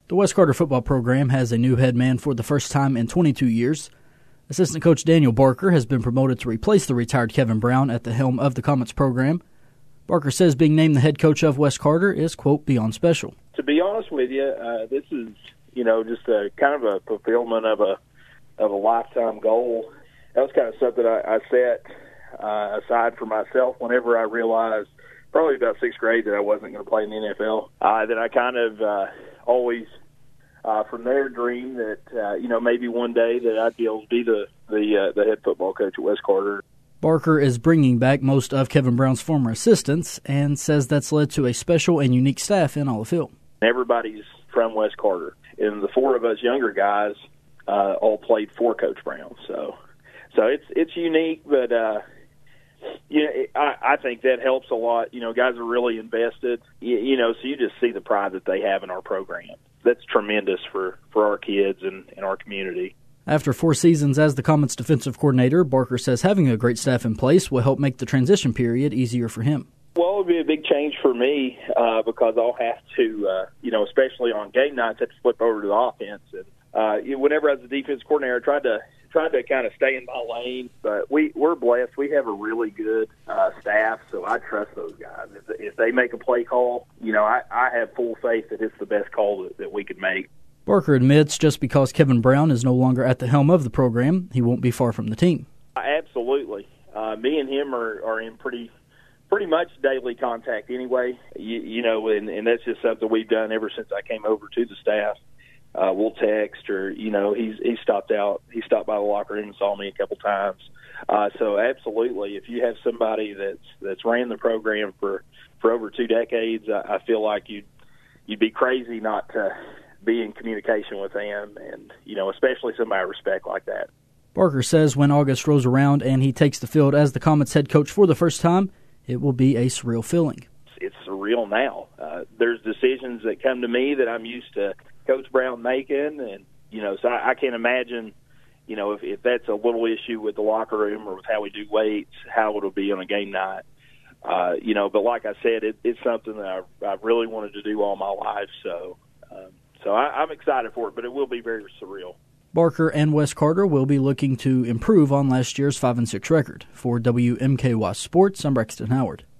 The Wes Carter football program has a new head man for the first time in 22 years. Assistant coach Daniel Barker has been promoted to replace the retired Kevin Brown at the helm of the Comets program. Barker says being named the head coach of Wes Carter is, quote, beyond special. To be honest with you, this is, just a kind of a fulfillment of a lifetime goal. That was kind of something I set aside for myself whenever I realized, probably about sixth grade, that I wasn't going to play in the NFL. Then I kind of always, from there, dreamed that maybe one day that I'd be able to be the head football coach at Wes Carter. Barker is bringing back most of Kevin Brown's former assistants and says that's led to a special and unique staff in Olive Hill. Everybody's from Wes Carter, and the four of us younger guys all played for Coach Brown. So it's unique, but I think that helps a lot. Guys are really invested. So you just see the pride that they have in our program. That's tremendous for our kids and our community. After 4 seasons as the Comets defensive coordinator, Barker says having a great staff in place will help make the transition period easier for him. Well, it would be a big change for me because I'll have to, especially on game nights, have to flip over to the offense. And whenever I was the defensive coordinator, I tried to kind of stay in my lane. But we're blessed. We have a really good staff, so I trust those guys. If they make a play call, I have full faith that it's the best call that we could make. Barker admits just because Kevin Brown is no longer at the helm of the program, he won't be far from the team. Absolutely. Me and him are in pretty much daily contact anyway, and that's just something we've done ever since I came over to the staff. We'll text, or he stopped by the locker room and saw me a couple times. So absolutely, if you have somebody that's ran the program for over 2 decades, I feel like you'd be crazy not to be in communication with them, and especially somebody I respect like that. Barker says when August rolls around and he takes the field as the Comets head coach for the first time, it will be a surreal feeling. It's surreal now. There's decisions that come to me that I'm used to Coach Brown making, and so I can't imagine, if that's a little issue with the locker room or with how we do weights, how it'll be on a game night. But like I said, it's something that I've really wanted to do all my life. So I'm excited for it, but it will be very surreal. Barker and Wes Carter will be looking to improve on last year's 5-6 record. For WMKY Sports, I'm Braxton Howard.